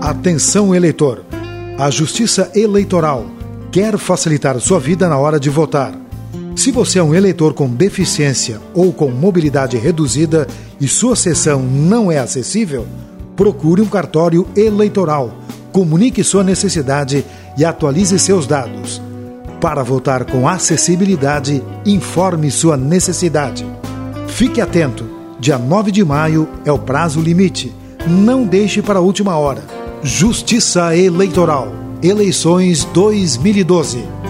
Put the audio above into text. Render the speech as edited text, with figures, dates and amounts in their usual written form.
Atenção, eleitor! A Justiça Eleitoral quer facilitar sua vida na hora de votar. Se você é um eleitor com deficiência ou com mobilidade reduzida e sua sessão não é acessível, procure um cartório eleitoral, comunique sua necessidade e atualize seus dados. Para votar com acessibilidade, informe sua necessidade. Fique atento, dia 9 de maio é o prazo limite. Não deixe para a última hora. Justiça Eleitoral. Eleições 2012.